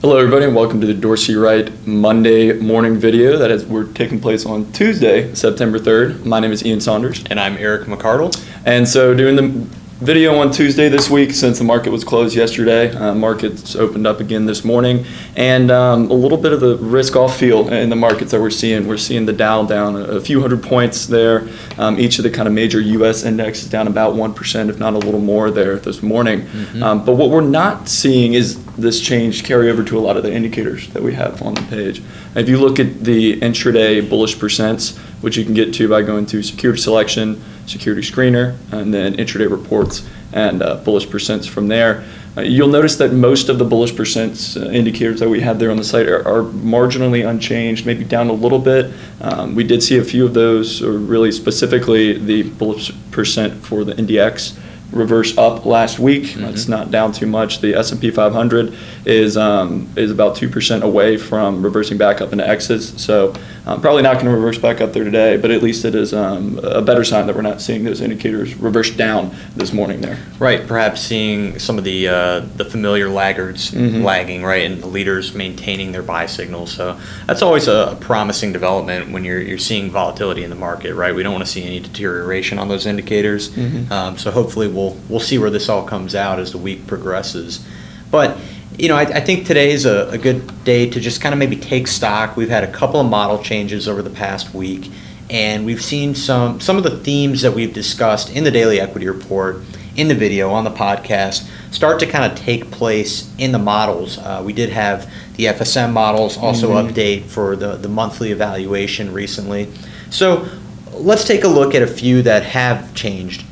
Hello everybody and welcome to the Dorsey Wright Monday morning video we're taking place on Tuesday, September 3rd. My name is Ian Saunders. And I'm Eric McCardle. And so doing the video on Tuesday this week since the market was closed yesterday. Markets opened up again this morning, and a little bit of the risk-off feel in the markets that we're seeing. We're seeing the Dow down a few hundred points there. Each of the kind of major U.S. indexes down about 1%, if not a little more there this morning. But what we're not seeing is this change carry over to a lot of the indicators that we have on the page. If you look at the intraday bullish percents, which you can get to by going to security selection, security screener, and then intraday reports and bullish percents from there. You'll notice that most of the bullish percents indicators that we have there on the site are marginally unchanged, maybe down a little bit. We did see a few of those, or really specifically the bullish percent for the NDX reverse up last week. It's not down too much. The S&P 500 is about 2% away from reversing back up into X's. So probably not going to reverse back up there today, but at least it is a better sign that we're not seeing those indicators reverse down this morning there. Right, perhaps seeing some of the familiar laggards lagging, right, and the leaders maintaining their buy signals. So that's always a promising development when you're seeing volatility in the market, right? We don't want to see any deterioration on those indicators. So hopefully we'll see where this all comes out as the week progresses. But I think today is a good day to just kind of maybe take stock. We've had a couple of model changes over the past week, and we've seen some of the themes that we've discussed in the daily equity report, in the video, on the podcast, start to kind of take place in the models. We did have the FSM models also update for the monthly evaluation recently. So let's take a look at a few that have changed.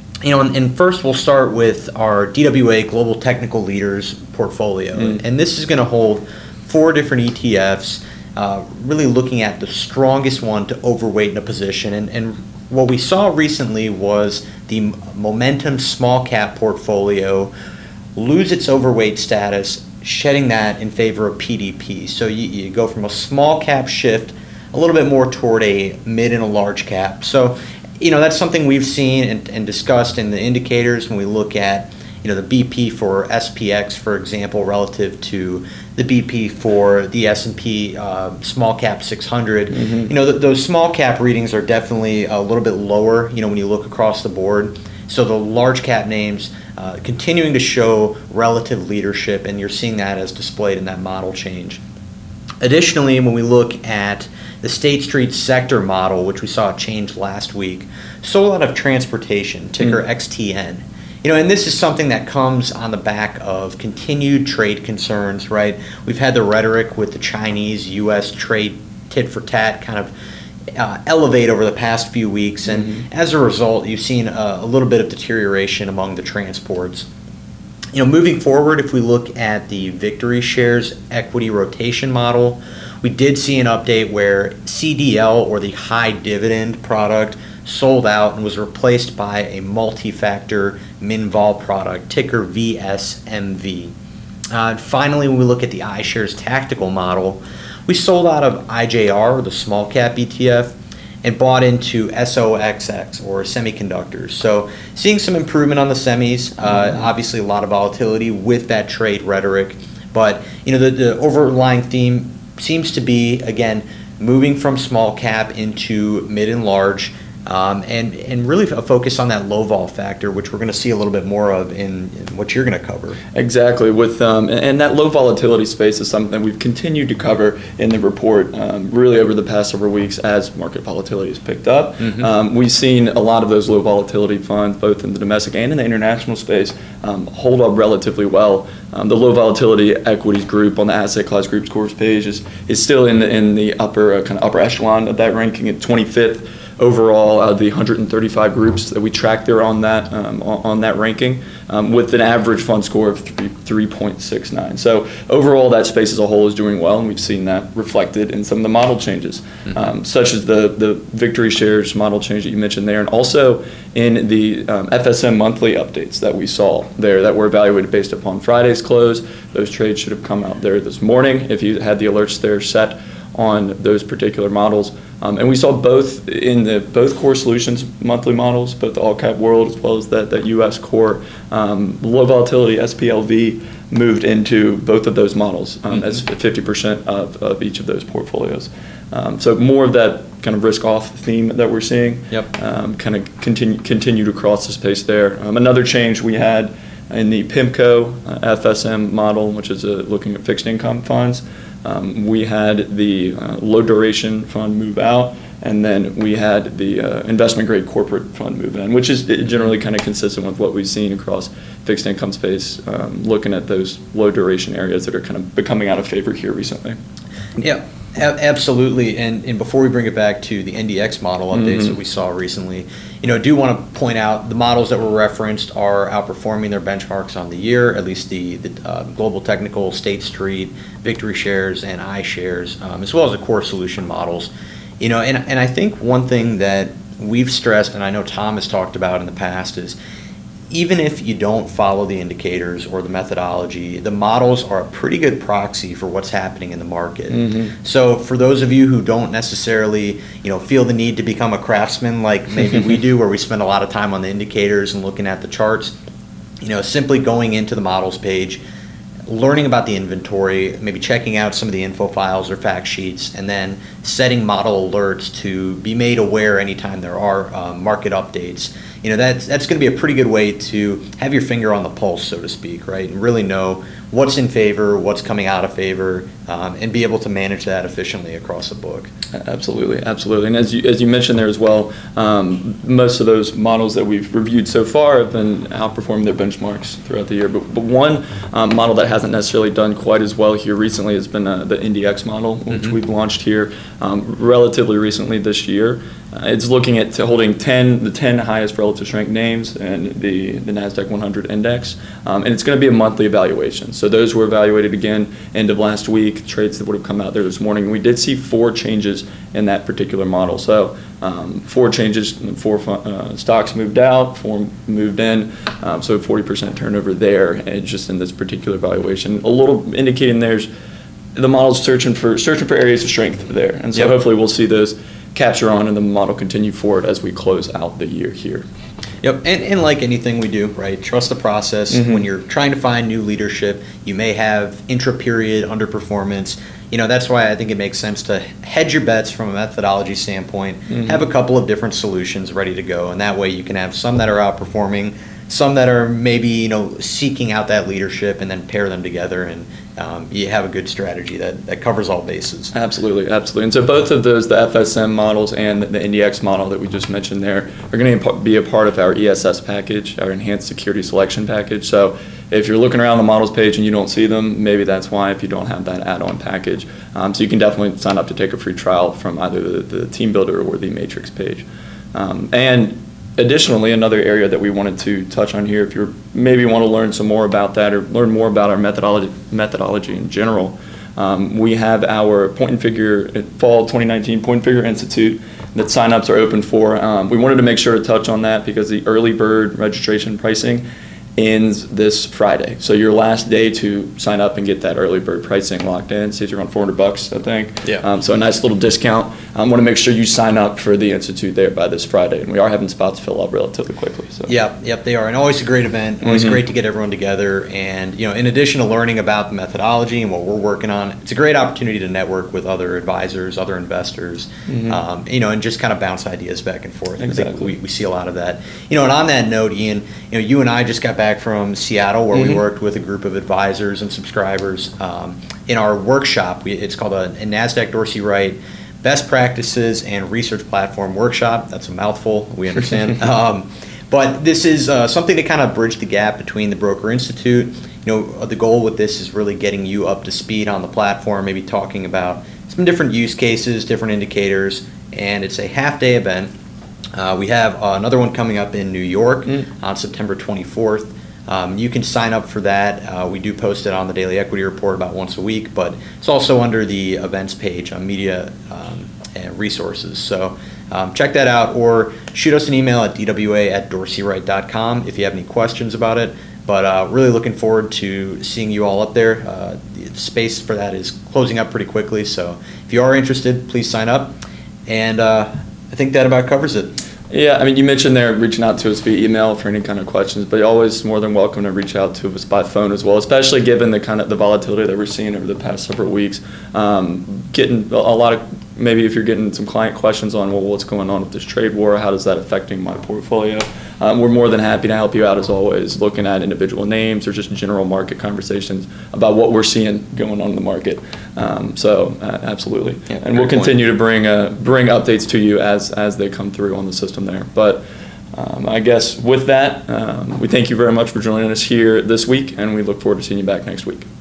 And first we'll start with our DWA Global Technical Leaders portfolio. And this is going to hold 4 different ETFs, really looking at the strongest one to overweight in a position. And what we saw recently was the Momentum Small Cap portfolio lose its overweight status, shedding that in favor of PDP. So you go from a small cap shift a little bit more toward a mid and a large cap. So that's something we've seen and discussed in the indicators when we look at, the BP for SPX, for example, relative to the BP for the S&P small cap 600. Those small cap readings are definitely a little bit lower, when you look across the board. So the large cap names continuing to show relative leadership, and you're seeing that as displayed in that model change. Additionally, when we look at the State Street sector model, which we saw change last week, saw a lot of transportation, ticker XTN. And this is something that comes on the back of continued trade concerns, right? We've had the rhetoric with the Chinese-U.S. trade tit for tat kind of elevate over the past few weeks, and as a result, you've seen a little bit of deterioration among the transports. Moving forward, if we look at the Victory Shares equity rotation model, we did see an update where CDL, or the high dividend product, sold out and was replaced by a multi-factor MinVol product, ticker VSMV. Finally, when we look at the iShares tactical model, we sold out of IJR, or the small cap ETF, and bought into SOXX, or semiconductors. So seeing some improvement on the semis, obviously a lot of volatility with that trade rhetoric, but the overlying theme seems to be, again, moving from small cap into mid and large, and really a focus on that low vol factor, which we're going to see a little bit more of in what you're going to cover. Exactly. With and that low volatility space is something that we've continued to cover in the report really over the past several weeks as market volatility has picked up. We've seen a lot of those low volatility funds, both in the domestic and in the international space, hold up relatively well. The low volatility equities group on the asset class group scores page is still in the upper kind of upper echelon of that ranking at 25th. Overall, out of the 135 groups that we track there on that ranking, with an average fund score of 3.69. So overall, that space as a whole is doing well, and we've seen that reflected in some of the model changes, such as the Victory Shares model change that you mentioned there, and also in the FSM monthly updates that we saw there that were evaluated based upon Friday's close. Those trades should have come out there this morning if you had the alerts there set on those particular models. And we saw both in both Core Solutions monthly models, both the All Cap World as well as that US Core low volatility SPLV moved into both of those models as 50% of each of those portfolios. So more of that kind of risk-off theme that we're seeing kind of continued across the space there. Another change we had in the PIMCO FSM model, which is looking at fixed income funds, we had the low duration fund move out, and then we had the investment grade corporate fund move in, which is generally kind of consistent with what we've seen across fixed income space, looking at those low duration areas that are kind of becoming out of favor here recently. Yeah. Absolutely, and before we bring it back to the NDX model updates that we saw recently, I do want to point out the models that were referenced are outperforming their benchmarks on the year, at least the Global Technical, State Street, Victory Shares, and iShares, as well as the Core Solution models. And I think one thing that we've stressed, and I know Tom has talked about in the past, is even if you don't follow the indicators or the methodology, the models are a pretty good proxy for what's happening in the market. So for those of you who don't necessarily, feel the need to become a craftsman like maybe we do, where we spend a lot of time on the indicators and looking at the charts, simply going into the models page, learning about the inventory, maybe checking out some of the info files or fact sheets, and then setting model alerts to be made aware anytime there are market updates. That's going to be a pretty good way to have your finger on the pulse, so to speak, right? And really know what's in favor, what's coming out of favor, and be able to manage that efficiently across the book. Absolutely. And as you mentioned there as well, most of those models that we've reviewed so far have been outperforming their benchmarks throughout the year. But one model that hasn't necessarily done quite as well here recently has been the NDX model, which we've launched here relatively recently this year. It's looking at holding the 10 highest relative strength names in the NASDAQ 100 index, and it's going to be a monthly evaluation. So those were evaluated again end of last week, trades that would have come out there this morning. We did see 4 changes in that particular model. So 4 changes, 4 stocks moved out, 4 moved in, so 40% turnover there, and just in this particular evaluation. A little indicating the model's searching for areas of strength there, and so hopefully we'll see those capture on and the model continue forward as we close out the year here. Yep, and like anything we do, right, trust the process. When you're trying to find new leadership, you may have intra-period underperformance. That's why I think it makes sense to hedge your bets from a methodology standpoint, have a couple of different solutions ready to go, and that way you can have some that are outperforming, some that are maybe seeking out that leadership, and then pair them together, and you have a good strategy that covers all bases. Absolutely. And so both of those, the FSM models and the NDX model that we just mentioned there, are going to be a part of our ESS package, our Enhanced Security Selection package. So if you're looking around the models page and you don't see them, maybe that's why, if you don't have that add-on package. So you can definitely sign up to take a free trial from either the Team Builder or the Matrix page. And additionally, another area that we wanted to touch on here, if you maybe want to learn some more about that or learn more about our methodology in general, we have our Point and Figure Fall 2019 Point and Figure Institute that signups are open for. We wanted to make sure to touch on that because the early bird registration pricing ends this Friday. So your last day to sign up and get that early bird pricing locked in. See if you're on $400, I think. Yeah. So a nice little discount. I want to make sure you sign up for the Institute there by this Friday, and we are having spots fill up relatively quickly. So. Yep, they are, and always a great event. Always great to get everyone together, and in addition to learning about the methodology and what we're working on, it's a great opportunity to network with other advisors, other investors, and just kind of bounce ideas back and forth. Exactly. I think we see a lot of that. And on that note, Ian, you and I just got back from Seattle, where we worked with a group of advisors and subscribers in our workshop. It's called a NASDAQ Dorsey Wright Best Practices and Research Platform Workshop. That's a mouthful, we understand. But this is something to kind of bridge the gap between the Broker Institute. The goal with this is really getting you up to speed on the platform, maybe talking about some different use cases, different indicators, and it's a half-day event. We have another one coming up in New York on September 24th. You can sign up for that. We do post it on the Daily Equity Report about once a week, but it's also under the events page on media and resources. So check that out, or shoot us an email at dwa@dorseyright.com if you have any questions about it. But really looking forward to seeing you all up there. The space for that is closing up pretty quickly, so if you are interested, please sign up. And I think that about covers it. Yeah, I mean, you mentioned there reaching out to us via email for any kind of questions, but you're always more than welcome to reach out to us by phone as well, especially given the kind of the volatility that we're seeing over the past several weeks. Getting a lot of, maybe if you're getting some client questions on, well, what's going on with this trade war? How does that affecting my portfolio? We're more than happy to help you out as always, looking at individual names or just general market conversations about what we're seeing going on in the market. Absolutely. Yeah, and we'll great point. continue to bring updates to you as they come through on the system there. But I guess with that, we thank you very much for joining us here this week, and we look forward to seeing you back next week.